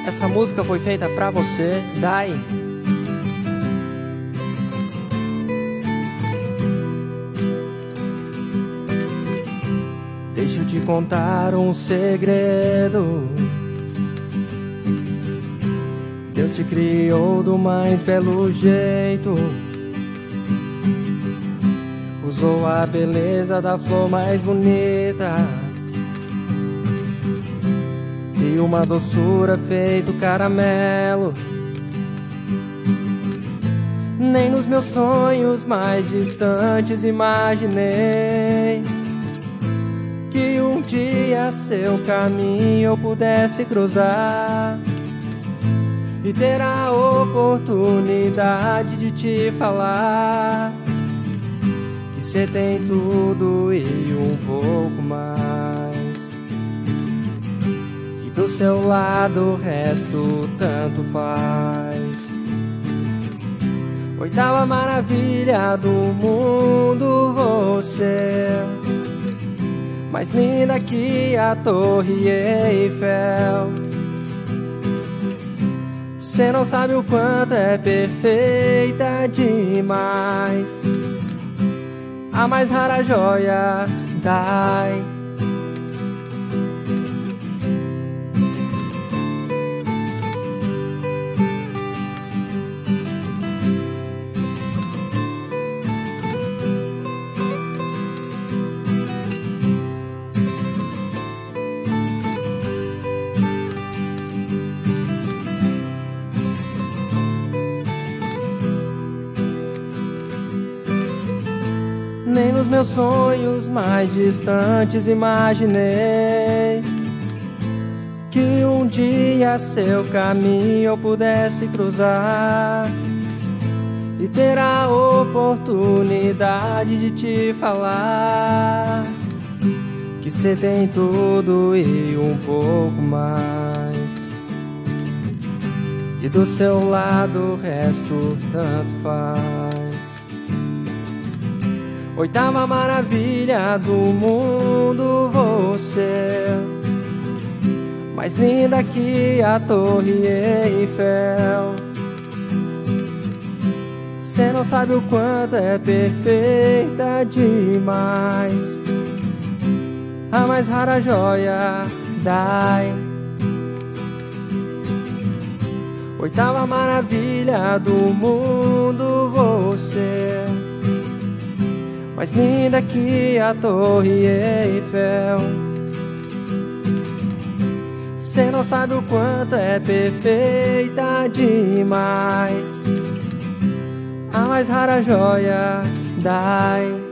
Essa música foi feita pra você, Dai. Deixa eu te contar um segredo. Deus te criou do mais belo jeito. Usou a beleza da flor mais bonita e uma doçura feito caramelo. Nem nos meus sonhos mais distantes imaginei que um dia seu caminho eu pudesse cruzar e ter a oportunidade de te falar que cê tem tudo e um pouco mais, e do seu lado o resto tanto faz. Oitava maravilha do mundo, você, mais linda que a Torre Eiffel. Você não sabe o quanto é perfeita demais, a mais rara joia, Dai. Nem nos meus sonhos mais distantes imaginei que um dia seu caminho eu pudesse cruzar e ter a oportunidade de te falar que cê tem tudo e um pouco mais, e do seu lado o resto tanto faz. Oitava maravilha do mundo, você, mais linda que a Torre Eiffel. Cê não sabe o quanto é perfeita demais, a mais rara joia, Dai. Oitava maravilha do mundo, você, mais linda que a Torre Eiffel. Cê não sabe o quanto é perfeita demais, a mais rara joia, Dai.